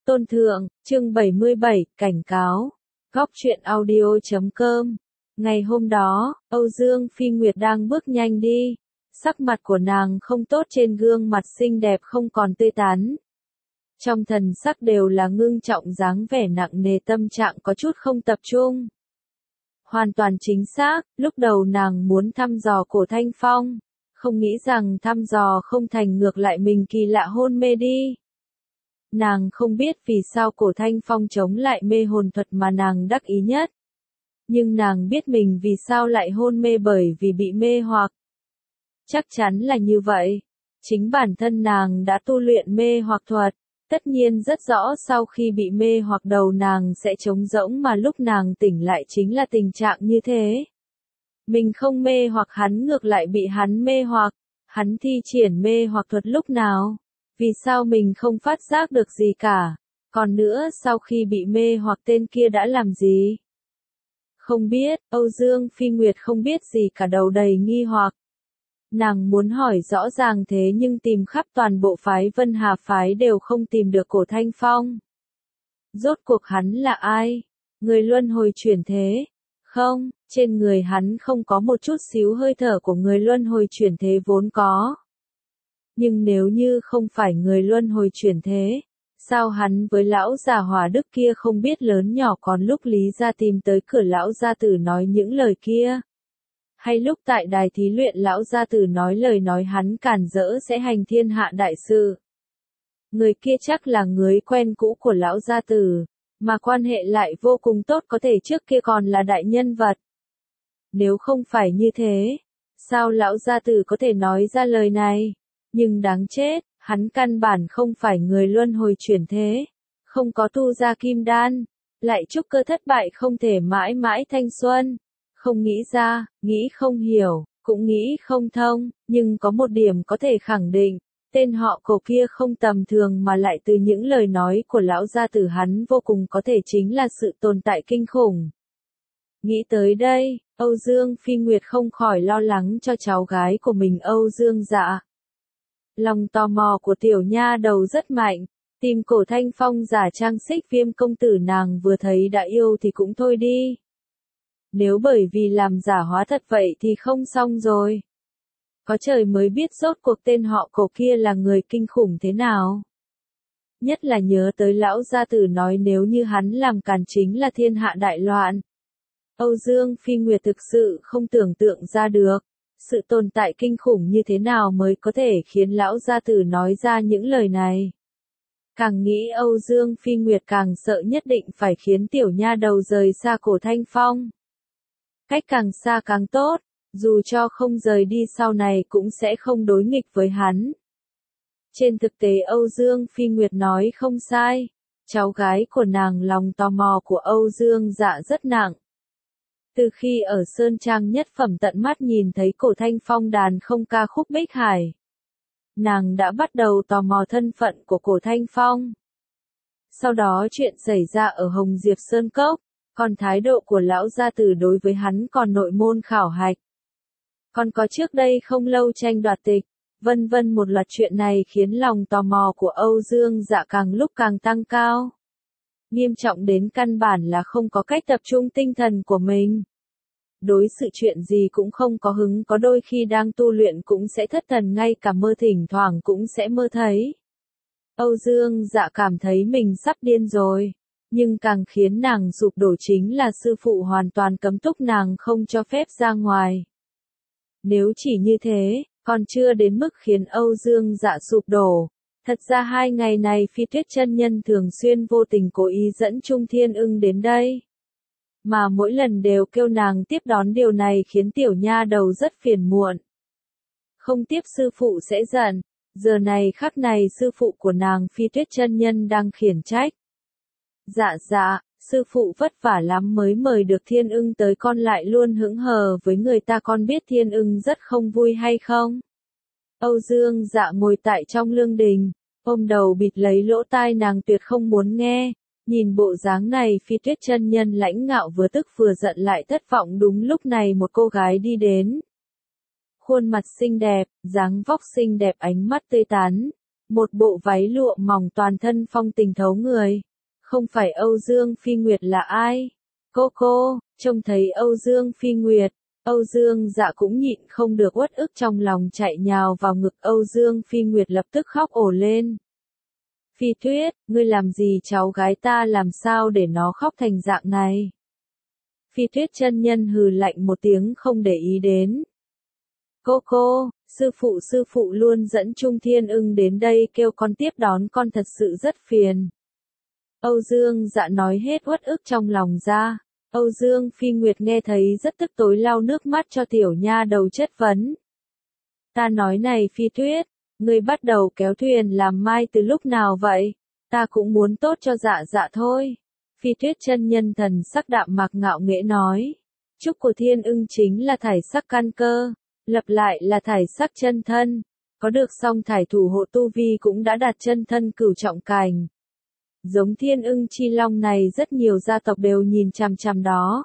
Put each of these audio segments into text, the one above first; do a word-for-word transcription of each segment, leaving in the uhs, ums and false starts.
Tôn Thượng, chương bảy mươi bảy, cảnh cáo. Góc truyện audio chấm com. Ngày hôm đó, Âu Dương Phi Nguyệt đang bước nhanh đi. Sắc mặt của nàng không tốt, trên gương mặt xinh đẹp không còn tươi tắn. Trong thần sắc đều là ngưng trọng, dáng vẻ nặng nề, tâm trạng có chút không tập trung. Hoàn toàn chính xác, lúc đầu nàng muốn thăm dò Cổ Thanh Phong. Không nghĩ rằng thăm dò không thành, ngược lại mình kỳ lạ hôn mê đi. Nàng không biết vì sao Cổ Thanh Phong chống lại mê hồn thuật mà nàng đắc ý nhất. Nhưng nàng biết mình vì sao lại hôn mê, bởi vì bị mê hoặc. Chắc chắn là như vậy. Chính bản thân nàng đã tu luyện mê hoặc thuật. Tất nhiên rất rõ sau khi bị mê hoặc đầu nàng sẽ trống rỗng, mà lúc nàng tỉnh lại chính là tình trạng như thế. Mình không mê hoặc hắn, ngược lại bị hắn mê hoặc. Hắn thi triển mê hoặc thuật lúc nào? Vì sao mình không phát giác được gì cả? Còn nữa, sau khi bị mê hoặc tên kia đã làm gì? Không biết, Âu Dương Phi Nguyệt không biết gì cả, đầu đầy nghi hoặc. Nàng muốn hỏi rõ ràng thế nhưng tìm khắp toàn bộ phái Vân Hà phái đều không tìm được Cổ Thanh Phong. Rốt cuộc hắn là ai? Người luân hồi chuyển thế? Không, trên người hắn không có một chút xíu hơi thở của người luân hồi chuyển thế vốn có. Nhưng nếu như không phải người luân hồi chuyển thế, sao hắn với lão già Hòa Đức kia không biết lớn nhỏ, còn lúc Lý gia tìm tới cửa lão gia tử nói những lời kia? Hay lúc tại đài thí luyện lão gia tử nói lời nói hắn cản rỡ sẽ hành thiên hạ đại sự? Người kia chắc là người quen cũ của lão gia tử, mà quan hệ lại vô cùng tốt, có thể trước kia còn là đại nhân vật. Nếu không phải như thế, sao lão gia tử có thể nói ra lời này? Nhưng đáng chết, hắn căn bản không phải người luân hồi chuyển thế, không có tu ra kim đan, lại trúc cơ thất bại, không thể mãi mãi thanh xuân. Không nghĩ ra, nghĩ không hiểu, cũng nghĩ không thông, nhưng có một điểm có thể khẳng định, tên họ Cổ kia không tầm thường, mà lại từ những lời nói của lão gia tử hắn vô cùng có thể chính là sự tồn tại kinh khủng. Nghĩ tới đây, Âu Dương Phi Nguyệt không khỏi lo lắng cho cháu gái của mình Âu Dương Dạ. Lòng tò mò của tiểu nha đầu rất mạnh, tìm Cổ Thanh Phong giả trang Xích Viêm công tử nàng vừa thấy đã yêu thì cũng thôi đi. Nếu bởi vì làm giả hóa thật vậy thì không xong rồi. Có trời mới biết rốt cuộc tên họ Cổ kia là người kinh khủng thế nào. Nhất là nhớ tới lão gia tử nói nếu như hắn làm càn chính là thiên hạ đại loạn. Âu Dương Phi Nguyệt thực sự không tưởng tượng ra được, sự tồn tại kinh khủng như thế nào mới có thể khiến lão gia tử nói ra những lời này. Càng nghĩ Âu Dương Phi Nguyệt càng sợ, nhất định phải khiến tiểu nha đầu rời xa Cổ Thanh Phong. Cách càng xa càng tốt, dù cho không rời đi sau này cũng sẽ không đối nghịch với hắn. Trên thực tế Âu Dương Phi Nguyệt nói không sai, cháu gái của nàng lòng tò mò của Âu Dương Dạ rất nặng. Từ khi ở Sơn Trang nhất phẩm tận mắt nhìn thấy Cổ Thanh Phong đàn không ca khúc Bích Hải, nàng đã bắt đầu tò mò thân phận của Cổ Thanh Phong. Sau đó chuyện xảy ra ở Hồng Diệp Sơn Cốc, còn thái độ của lão gia tử đối với hắn, còn nội môn khảo hạch. Còn có trước đây không lâu tranh đoạt tịch, vân vân một loạt chuyện này khiến lòng tò mò của Âu Dương Dạ càng lúc càng tăng cao. Nghiêm trọng đến căn bản là không có cách tập trung tinh thần của mình. Đối sự chuyện gì cũng không có hứng, có đôi khi đang tu luyện cũng sẽ thất thần, ngay cả mơ thỉnh thoảng cũng sẽ mơ thấy. Âu Dương Dạ cảm thấy mình sắp điên rồi. Nhưng càng khiến nàng sụp đổ chính là sư phụ hoàn toàn cấm túc nàng không cho phép ra ngoài. Nếu chỉ như thế, còn chưa đến mức khiến Âu Dương Dạ sụp đổ. Thật ra hai ngày này Phi Tuyết chân nhân thường xuyên vô tình cố ý dẫn Trung Thiên Ưng đến đây. Mà mỗi lần đều kêu nàng tiếp đón, điều này khiến tiểu nha đầu rất phiền muộn. Không tiếp sư phụ sẽ giận, giờ này khắc này sư phụ của nàng Phi Tuyết chân nhân đang khiển trách. Dạ dạ, sư phụ vất vả lắm mới mời được Thiên Ưng tới, con lại luôn hững hờ với người ta, con biết Thiên Ưng rất không vui hay không? Âu Dương Dạ ngồi tại trong lương đình, ôm đầu bịt lấy lỗ tai, nàng tuyệt không muốn nghe. Nhìn bộ dáng này Phi Tuyết chân nhân lãnh ngạo, vừa tức vừa giận lại thất vọng. Đúng lúc này một cô gái đi đến. Khuôn mặt xinh đẹp, dáng vóc xinh đẹp, ánh mắt tươi tắn. một bộ váy lụa mỏng toàn thân phong tình thấu người. Không phải Âu Dương Phi Nguyệt là ai? Cô cô, trông thấy Âu Dương Phi Nguyệt, Âu Dương Dạ cũng nhịn không được uất ức trong lòng chạy nhào vào ngực Âu Dương Phi Nguyệt lập tức khóc ồ lên. Phi Tuyết, ngươi làm gì cháu gái ta, làm sao để nó khóc thành dạng này? Phi Tuyết chân nhân hừ lạnh một tiếng không để ý đến. Cô cô, sư phụ sư phụ luôn dẫn Trung Thiên Ưng đến đây kêu con tiếp đón con, thật sự rất phiền. Âu Dương Dạ nói hết uất ức trong lòng ra. Âu Dương Phi Nguyệt nghe thấy rất tức tối lau nước mắt cho tiểu nha đầu chất vấn. Ta nói này Phi Tuyết, ngươi bắt đầu kéo thuyền làm mai từ lúc nào vậy? Ta cũng muốn tốt cho Dạ Dạ thôi. Phi Tuyết chân nhân thần sắc đạm mạc ngạo nghễ nói. Trúc của Thiên Ưng chính là thải sắc căn cơ, lập lại là thải sắc chân thân. Có được song thải thủ hộ tu vi cũng đã đạt chân thân cửu trọng cảnh. Giống Thiên Ưng Chi Long này rất nhiều gia tộc đều nhìn chằm chằm đó.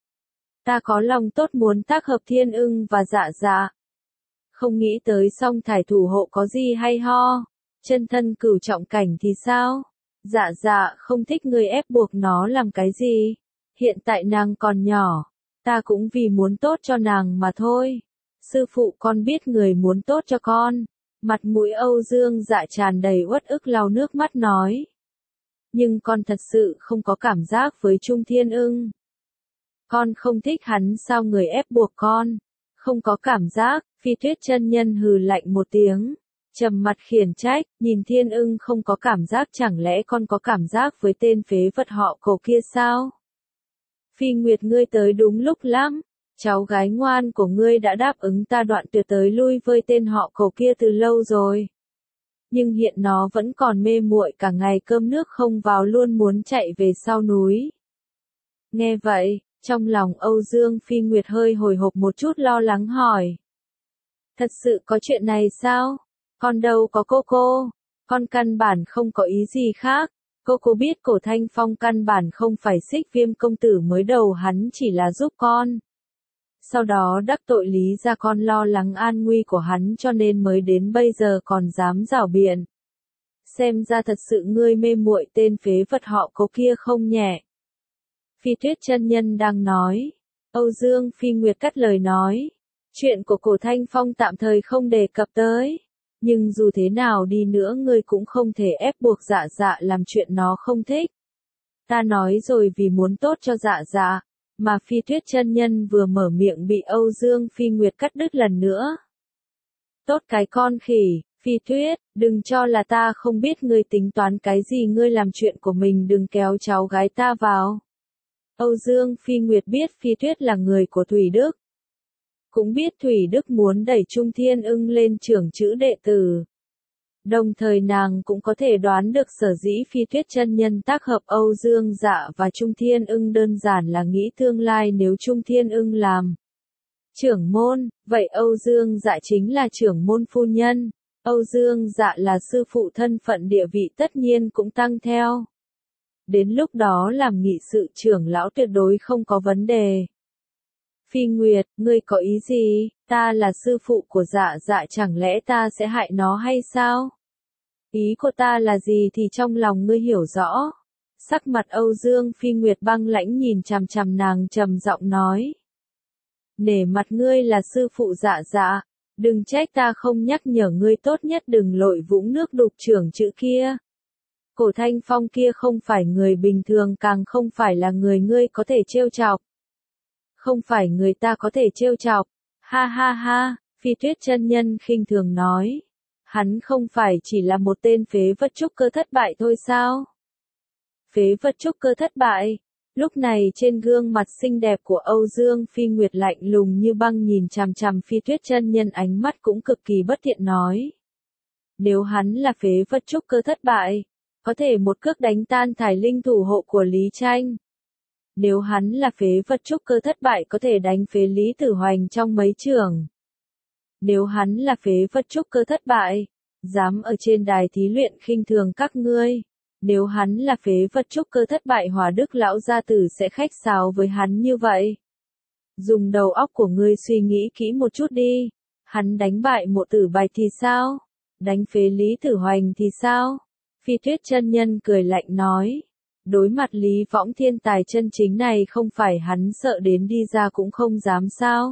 Ta có lòng tốt muốn tác hợp Thiên Ưng và Dạ Dạ. Không nghĩ tới song thải thủ hộ có gì hay ho. Chân thân cửu trọng cảnh thì sao? Dạ Dạ không thích người ép buộc nó làm cái gì. Hiện tại nàng còn nhỏ. Ta cũng vì muốn tốt cho nàng mà thôi. Sư phụ con biết người muốn tốt cho con. Mặt mũi Âu Dương Dạ tràn đầy uất ức lau nước mắt nói. Nhưng con thật sự không có cảm giác với Trung Thiên Ưng. Con không thích hắn, sao người ép buộc con? Không có cảm giác. Phi Tuyết chân nhân hừ lạnh một tiếng, trầm mặt khiển trách, nhìn Thiên Ưng không có cảm giác, chẳng lẽ con có cảm giác với tên phế vật họ Cổ kia sao? Phi Nguyệt, ngươi tới đúng lúc lắm. Cháu gái ngoan của ngươi đã đáp ứng ta đoạn tuyệt tới lui với tên họ Cổ kia từ lâu rồi. Nhưng hiện nó vẫn còn mê muội, cả ngày cơm nước không vào, luôn muốn chạy về sau núi. Nghe vậy, trong lòng Âu Dương Phi Nguyệt hơi hồi hộp một chút, lo lắng hỏi. Thật sự có chuyện này sao? Con đâu có cô cô. Con căn bản không có ý gì khác. Cô cô biết Cổ Thanh Phong căn bản không phải Xích Viêm công tử, mới đầu hắn chỉ là giúp con. Sau đó đắc tội Lý gia, con lo lắng an nguy của hắn cho nên mới đến bây giờ còn dám rảo biện. Xem ra thật sự ngươi mê muội tên phế vật họ Cổ kia không nhẹ. Phi Tuyết chân nhân đang nói. Âu Dương Phi Nguyệt cắt lời nói. Chuyện của Cổ Thanh Phong tạm thời không đề cập tới. Nhưng dù thế nào đi nữa ngươi cũng không thể ép buộc Dạ Dạ làm chuyện nó không thích. Ta nói rồi, vì muốn tốt cho Dạ Dạ. Mà Phi Tuyết chân nhân vừa mở miệng bị Âu Dương Phi Nguyệt cắt đứt lần nữa. Tốt cái con khỉ, Phi Tuyết, đừng cho là ta không biết ngươi tính toán cái gì, ngươi làm chuyện của mình, đừng kéo cháu gái ta vào. Âu Dương Phi Nguyệt biết Phi Tuyết là người của Thủy Đức. Cũng biết Thủy Đức muốn đẩy Trung Thiên Ưng lên trưởng chữ đệ tử. Đồng thời nàng cũng có thể đoán được sở dĩ Phi Tuyết chân nhân tác hợp Âu Dương Dạ và Trung Thiên Ưng đơn giản là nghĩ tương lai nếu Trung Thiên Ưng làm trưởng môn, vậy Âu Dương Dạ chính là trưởng môn phu nhân. Âu Dương Dạ là sư phụ, thân phận địa vị tất nhiên cũng tăng theo. Đến lúc đó làm nghị sự trưởng lão tuyệt đối không có vấn đề. Phi Nguyệt, ngươi có ý gì? Ta là sư phụ của Dạ Dạ, chẳng lẽ ta sẽ hại nó hay sao? Ý của ta là gì thì trong lòng ngươi hiểu rõ. Sắc mặt Âu Dương Phi Nguyệt băng lãnh nhìn chằm chằm nàng, trầm giọng nói. Nể mặt ngươi là sư phụ Dạ Dạ, đừng trách ta không nhắc nhở ngươi, tốt nhất đừng lội vũng nước đục trưởng chữ kia. Cổ Thanh Phong kia không phải người bình thường, càng không phải là người ngươi có thể trêu chọc. Không phải người ta có thể trêu chọc. Ha ha ha, Phi Tuyết chân nhân khinh thường nói. Hắn không phải chỉ là một tên phế vật trúc cơ thất bại thôi sao? Phế vật trúc cơ thất bại. Lúc này trên gương mặt xinh đẹp của Âu Dương Phi Nguyệt lạnh lùng như băng nhìn chằm chằm Phi Tuyết chân nhân, ánh mắt cũng cực kỳ bất thiện nói. Nếu hắn là phế vật trúc cơ thất bại, có thể một cước đánh tan thải linh thủ hộ của Lý Tranh. Nếu hắn là phế vật trúc cơ thất bại, có thể đánh phế Lý Tử Hoành trong mấy trường. Nếu hắn là phế vật trúc cơ thất bại, dám ở trên đài thí luyện khinh thường các ngươi. Nếu hắn là phế vật trúc cơ thất bại, Hòa Đức lão gia tử sẽ khách sáo với hắn như vậy. Dùng đầu óc của ngươi suy nghĩ kỹ một chút đi. Hắn đánh bại Mộ Tử Bạch thì sao? Đánh phế Lý Tử Hoành thì sao? Phi Tuyết chân nhân cười lạnh nói. Đối mặt Lý Võng thiên tài chân chính này không phải hắn sợ đến đi ra cũng không dám sao?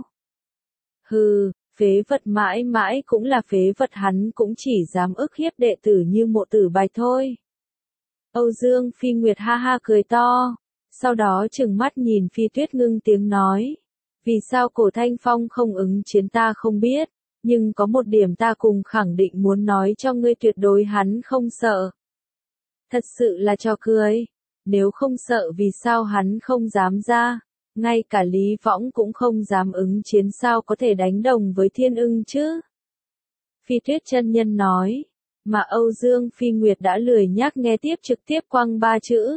Hừ, phế vật mãi mãi cũng là phế vật, hắn cũng chỉ dám ức hiếp đệ tử như Mộ Tử Bạch thôi. Âu Dương Phi Nguyệt ha ha cười to, sau đó trừng mắt nhìn Phi Tuyết ngưng tiếng nói. Vì sao Cổ Thanh Phong không ứng chiến ta không biết, nhưng có một điểm ta cùng khẳng định muốn nói cho ngươi, tuyệt đối hắn không sợ. Thật sự là trò cười, nếu không sợ vì sao hắn không dám ra, ngay cả Lý Võng cũng không dám ứng chiến, sao có thể đánh đồng với Thiên Ưng chứ? Phi Tuyết chân nhân nói, mà Âu Dương Phi Nguyệt đã lười nhác nghe tiếp, trực tiếp quăng ba chữ.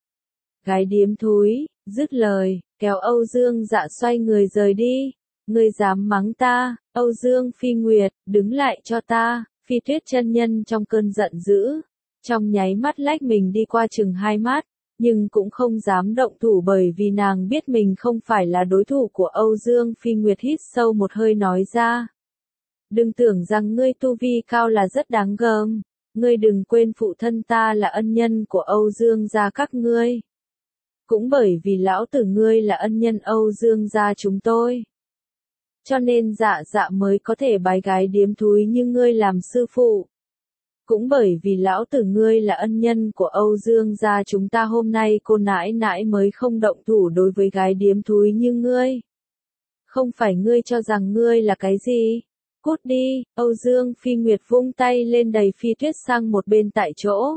Gái điếm thúi, dứt lời, kéo Âu Dương Dạ xoay người rời đi. Ngươi dám mắng ta, Âu Dương Phi Nguyệt, đứng lại cho ta. Phi Tuyết chân nhân trong cơn giận dữ, trong nháy mắt lách mình đi qua chừng hai mát, nhưng cũng không dám động thủ bởi vì nàng biết mình không phải là đối thủ của Âu Dương Phi Nguyệt. Hít sâu một hơi nói ra. Đừng tưởng rằng ngươi tu vi cao là rất đáng gờm, ngươi đừng quên phụ thân ta là ân nhân của Âu Dương gia các ngươi. Cũng bởi vì lão tử ngươi là ân nhân Âu Dương gia chúng tôi, cho nên Dạ Dạ mới có thể bái gái điếm thúi như ngươi làm sư phụ. Cũng bởi vì lão tử ngươi là ân nhân của Âu Dương gia chúng ta, hôm nay cô nãi nãi mới không động thủ đối với gái điếm thúi như ngươi. Không phải ngươi cho rằng ngươi là cái gì? Cút đi. Âu Dương Phi Nguyệt vung tay lên đẩy Phi Tuyết sang một bên tại chỗ.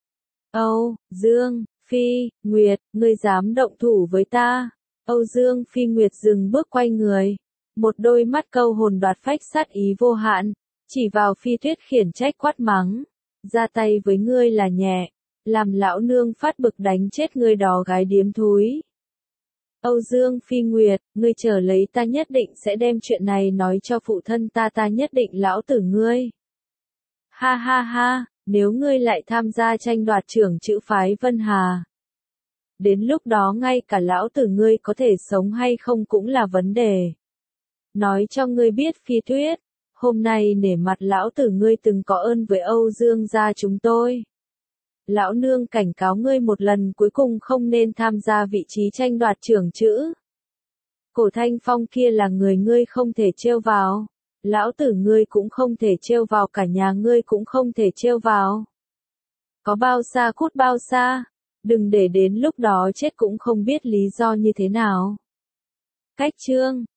Âu Dương Phi Nguyệt, ngươi dám động thủ với ta? Âu Dương Phi Nguyệt dừng bước quay người, một đôi mắt câu hồn đoạt phách sát ý vô hạn, chỉ vào Phi Tuyết khiển trách quát mắng. Ra tay với ngươi là nhẹ, làm lão nương phát bực đánh chết ngươi đó gái điếm thúi. Âu Dương Phi Nguyệt, ngươi chờ lấy, ta nhất định sẽ đem chuyện này nói cho phụ thân ta, ta nhất định lão tử ngươi. Ha ha ha, nếu ngươi lại tham gia tranh đoạt trưởng chữ phái Vân Hà, đến lúc đó ngay cả lão tử ngươi có thể sống hay không cũng là vấn đề. Nói cho ngươi biết Phi Tuyết, hôm nay nể mặt lão tử ngươi từng có ơn với Âu Dương gia chúng tôi. Lão nương cảnh cáo ngươi một lần cuối cùng không nên tham gia vị trí tranh đoạt trưởng chữ. Cổ Thanh Phong kia là người ngươi không thể trêu vào. Lão tử ngươi cũng không thể trêu vào, cả nhà ngươi cũng không thể trêu vào. Có bao xa cút bao xa, đừng để đến lúc đó chết cũng không biết lý do như thế nào. Cách chương